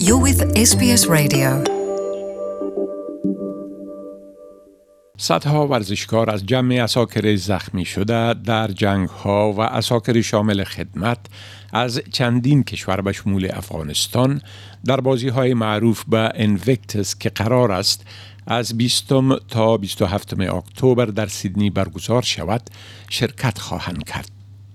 You're with SBS Radio. صدها ورزشکار از جمع عساکر زخمی شده در جنگ‌ها و عساکر شامل خدمت از چندین کشور به شمول افغانستان در بازی‌های معروف به اینویکتس که قرار است از 20 تا 27 اکتبر در سیدنی برگزار شود شرکت خواهند کرد.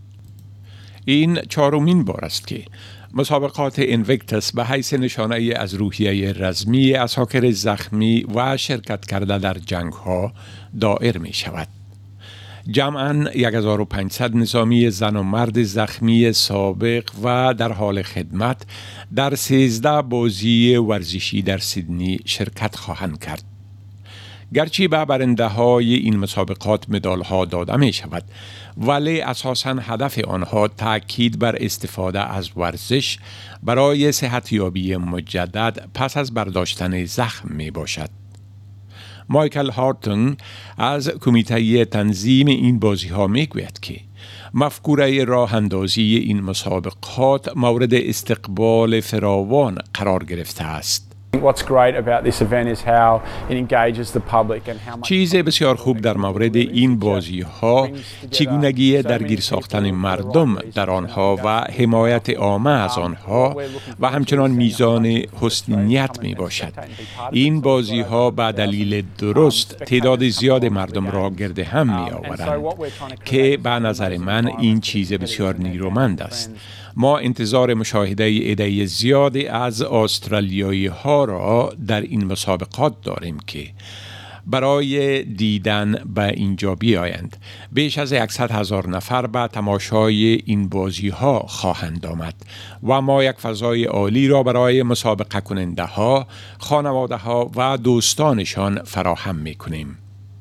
این چهارمین بار است که مسابقات اینویکتس به حیث نشانه از روحیه رزمی عساکر زخمی و شرکت کرده در جنگ‌ها دایر می شود. جمعاً 1500 نظامی زن و مرد زخمی سابق و در حال خدمت در 13 بازی ورزشی در سیدنی شرکت خواهند کرد. گرچه به برنده‌های این مسابقات مدال‌ها داده می شود، ولی اساساً هدف آنها تأکید بر استفاده از ورزش برای صحتیابی مجدد پس از برداشتن زخم می باشد. مایکل هارتنگ از کمیته تنظیم این بازی‌ها می‌گوید که مفکوره راه اندازی این مسابقات مورد استقبال فراوان قرار گرفته است. What's great about this event is how it engages the public and how much چیز بسیار خوب در مورد این بازی‌ها چگونگی درگیر ساختن مردم در آنها و حمایت عامه از آنها و همچنان میزان حسن نیت می باشد. این بازی‌ها به دلیل درست تعداد زیاد مردم را گرد هم می آورند که به نظر من این چیز بسیار نیرومند است. ما انتظار مشاهده عده زیادی از استرالیایی ها را در این مسابقات داریم که برای دیدن به اینجا بیایند. بیش از 100,000 نفر به تماشای این بازی ها خواهند آمد و ما یک فضای عالی را برای مسابقه کننده ها، خانواده ها و دوستانشان فراهم می کنیم.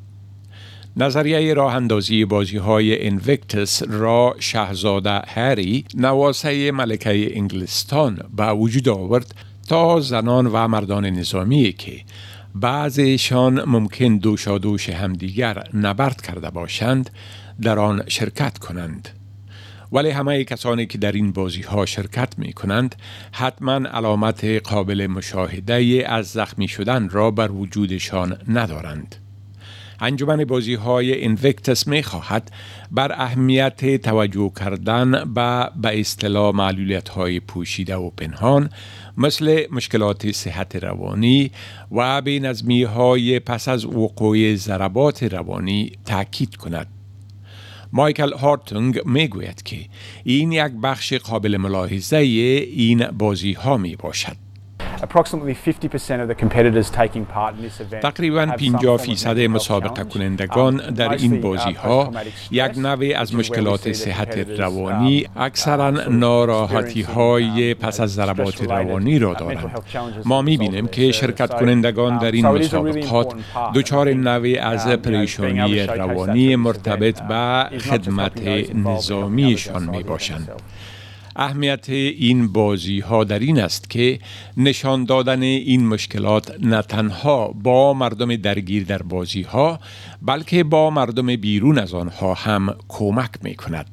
نظریه راه اندازی بازی‌های اینویکتس را شاهزاده هری، نواسه ملکه انگلستان، به وجود آورد تا زنان و مردان نظامی که بعضیشان ممکن دوشادوش همدیگر نبرد کرده باشند در آن شرکت کنند. ولی همه کسانی که در این بازی‌ها شرکت می کنند حتما علامت قابل مشاهده از زخمی شدن را بر وجودشان ندارند. انجمن بازی‌های اینویکتس می‌خواهد بر اهمیت توجه کردن به اصطلاح معلولیت‌های پوشیده و پنهان مثل مشکلات صحت روانی و بی‌نظمی‌های پس از وقوع ضربات روانی تأکید کند. مایکل هارتنگ می‌گوید که این یک بخش قابل ملاحظه این بازی‌ها می‌باشد. approximately 50% of the competitors taking part in this event تقریباً 50% مسابقه کنندگان در این بازی‌ها یک نوع از مشکلات صحت روانی، اکثراً ناراحتی‌های پس از ضربات روانی را دارند. ما می‌بینیم که شرکت کنندگان در این مسابقات دچار نوعی از پریشانی روانی مرتبط به خدمت نظامیشان می‌باشند. اهمیت این بازی‌ها در این است که نشان دادن این مشکلات نه تنها با مردم درگیر در بازی‌ها بلکه با مردم بیرون از آنها هم کمک می‌کند.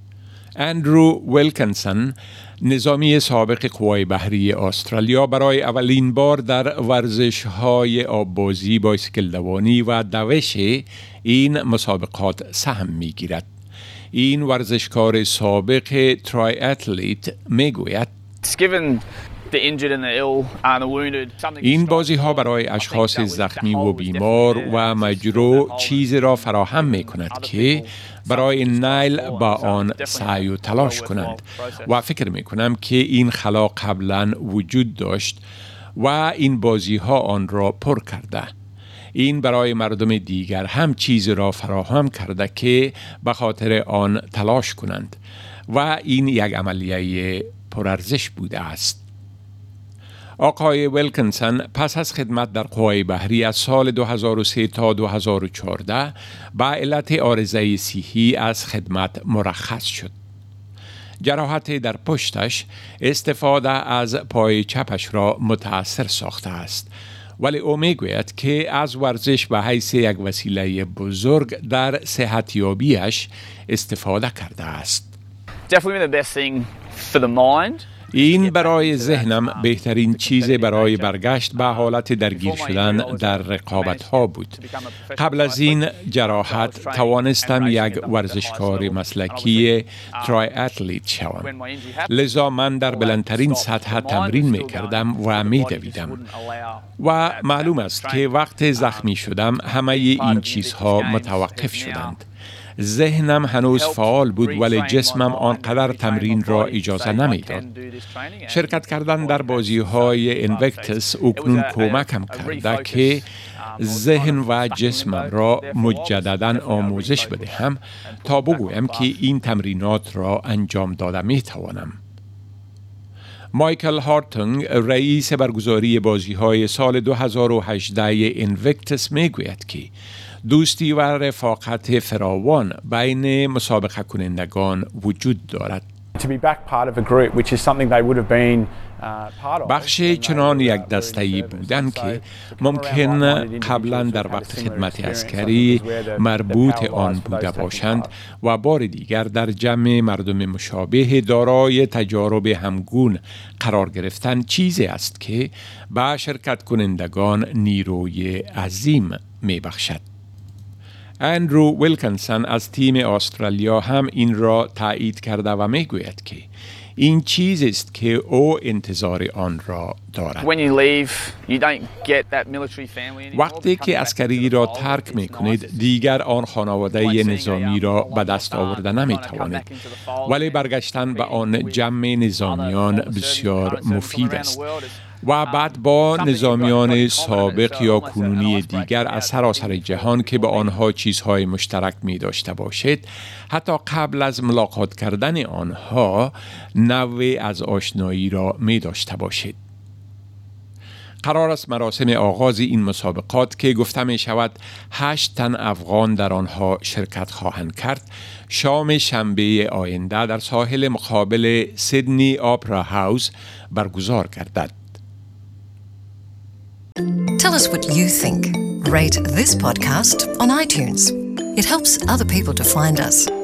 اندرو ویلکنسون، نظامی سابق قوای بحری استرالیا، برای اولین بار در ورزش‌های آببازی، بایسکل دوانی و دوش این مسابقات سهم می‌گیرد. این ورزشکار سابق ترای اتلیت میگوید این بازی ها برای اشخاص زخمی و بیمار و مجروح چیزی را فراهم می کند که برای نیل با آن سعی و تلاش کنند و فکر می کنم که این خلا قبلا وجود داشت و این بازی ها آن را پر کرده. این برای مردم دیگر هم چیز را فراهم کرده که به خاطر آن تلاش کنند و این یک عملیه پرارزش بوده است. آقای ویلکنسون پس از خدمت در قوای بحری از سال 2003 تا 2014 به علت عارضه صحی از خدمت مرخص شد. جراحت در پشتش استفاده از پای چپش را متأثر ساخته است، ولی او میگوید که از ورزش به حیث یک وسیله بزرگ در صحتیابیش استفاده کرده است. این برای ذهنم بهترین چیز برای برگشت به حالت درگیر شدن در رقابت‌ها بود. قبل از این جراحت توانستم یک ورزشکار مسلکی ترایاتلیت شوم. لذا من در بلندترین سطح تمرین می‌کردم و می‌دویدم. و معلوم است که وقت زخمی شدم همه این چیزها متوقف شدند. ذهنم هنوز فعال بود ولی جسمم آنقدر تمرین را اجازه نمیداد. شرکت کردن در بازی‌های اینویکتس اکنون کمکم کرده که ذهن و جسمم را مجدداً آموزش بدهم تا بگویم که این تمرینات را انجام داده میتوانم. مایکل هارتنگ رئیس برگزاری بازی‌های سال 2018 اینویکتس میگوید که دوستی و رفاقت فراوان بین مسابقه کنندگان وجود دارد. بخش چنان یک دسته‌ای بودن که ممکن قبلا در وقت خدمت عسکری مربوط آن بوده باشند و بار دیگر در جمع مردم مشابه دارای تجارب همگون قرار گرفتن چیزی است که به شرکت کنندگان نیروی عظیم می بخشد. اندرو ویلکنسون از تیم استرالیا هم این را تایید کرده و می گوید که این چیزی است که او انتظار آن را دارد. وقتی که عسکری را ترک می کنید دیگر آن خانواده نظامی را به دست آورده نمی توانید. ولی برگشتن به آن جمع نظامیان بسیار مفید است. و بعد با نظامیان سابق یا کنونی دیگر از سراسر جهان که با آنها چیزهای مشترک می داشته باشید، حتی قبل از ملاقات کردن آنها نوعی از آشنایی را می داشته باشید. قرار است مراسم آغاز این مسابقات که گفته می شود 8 تن افغان در آنها شرکت خواهند کرد، شام شنبه آینده در ساحل مقابل سیدنی آپرا هاوس برگزار گردد. Tell us what you think. Rate this podcast on iTunes. It helps other people to find us.